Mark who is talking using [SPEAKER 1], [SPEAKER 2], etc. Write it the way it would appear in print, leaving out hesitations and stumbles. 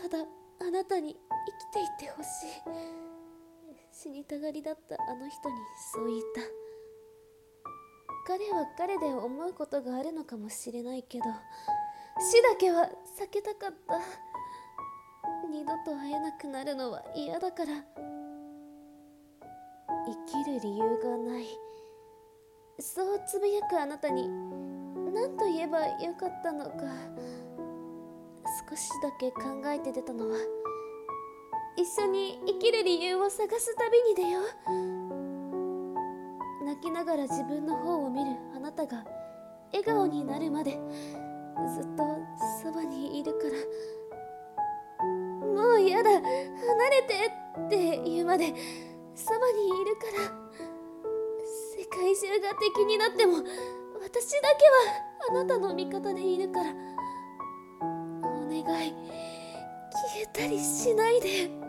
[SPEAKER 1] ただあなたに生きていてほしい。死にたがりだったあの人にそう言った。彼は彼で思うことがあるのかもしれないけど、死だけは避けたかった。二度と会えなくなるのは嫌だから。生きる理由がない、そうつぶやくあなたに何と言えばよかったのか。少しだけ考えて出たのは、一緒に生きる理由を探す旅に出よう。泣きながら自分の方を見るあなたが笑顔になるまでずっとそばにいるから。もうやだ、離れてって言うまでそばにいるから。世界中が敵になっても私だけはあなたの味方でいるから。お願い、消えたりしないで。